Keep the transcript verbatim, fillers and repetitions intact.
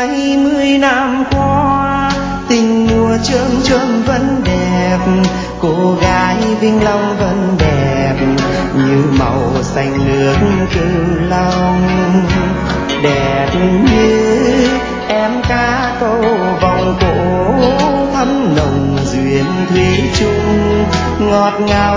hai mươi năm qua tình mùa chớm chớm vẫn đẹp, cô gái Vĩnh Long vẫn đẹp như màu xanh nước Cửu Long, đẹp như em cá câu vòng cổ thắm nồng duyên thủy chung, ngọt ngào